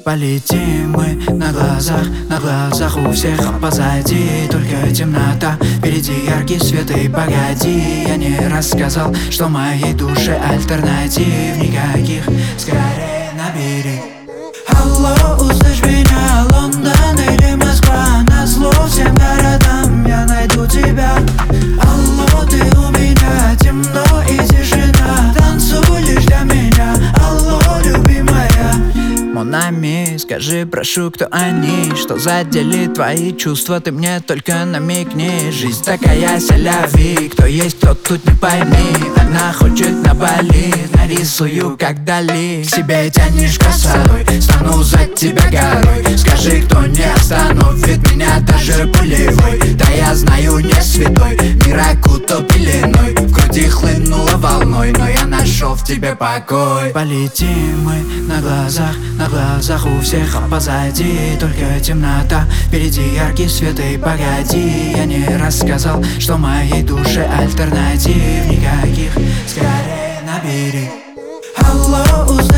Полетим мы на глазах у всех, а позади только темнота. Впереди яркий свет и погоди, я не рассказал, что в моей душе альтернатив никаких. Скорее набери. Алло, услышь меня, Лондон или Москва, назло всем городам я найду тебя. Алло, ты у меня, темно и тишина, танцуй лишь для меня. Алло, любимая. Монами, скажи, прошу, кто они, что задели твои чувства, ты мне только намекни. Жизнь такая ся-ля-ви, кто есть, тот тут не пойми. Она хочет на Бали, нарисую как Дали. К себе тянешь косой, стану за тебя горой. Скажи, кто не остановит меня даже пулевой. Да я знаю, не святой, мир окутал пеленой, в груди хлынула волной, но я нашел в тебе покой. Полетим мы на глазах у всех, а позади только темнота. Впереди яркий свет и погоди, я не рассказал, что в моей душе альтернатив никаких. Скорее набери. Алло,